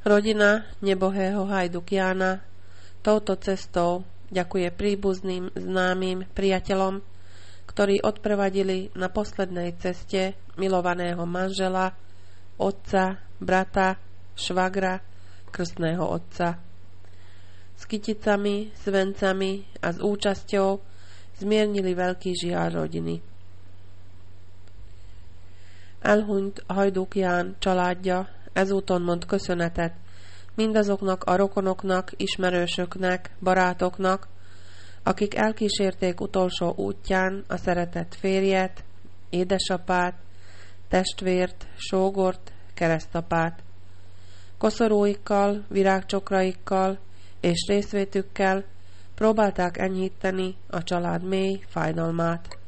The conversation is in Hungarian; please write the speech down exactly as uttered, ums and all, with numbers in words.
Rodina nebohého Hajduk Jána touto cestou ďakuje príbuzným, známym, priateľom, ktorí odprevadili na poslednej ceste milovaného manžela, otca, brata, švagra, krstného otca. S kyticami, s vencami a s účasťou zmiernili veľký žiaľ rodiny. Elhunyt Hajduk Ján családja ezúton mond köszönetet mindazoknak a rokonoknak, ismerősöknek, barátoknak, akik elkísérték utolsó útján a szeretett férjet, édesapát, testvért, sógort, keresztapát. Koszorúikkal, virágcsokraikkal és részvétükkel próbálták enyhíteni a család mély fájdalmát.